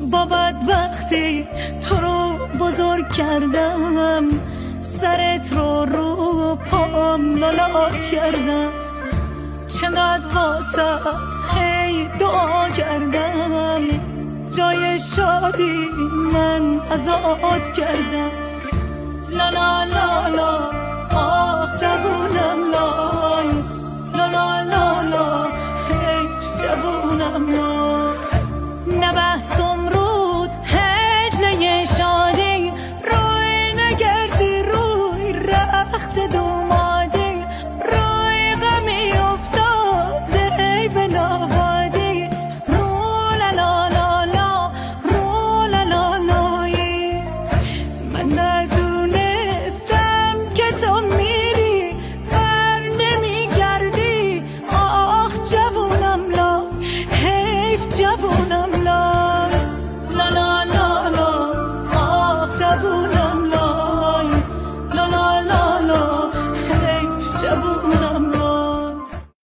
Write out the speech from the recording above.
با بدبختی تو رو بزرگ کردم، سرت رو پام لالات کردم، چقدر واسط هی دعا کردم، جای شادی من ازاد کردم. لا لا لا لا آخ جوونم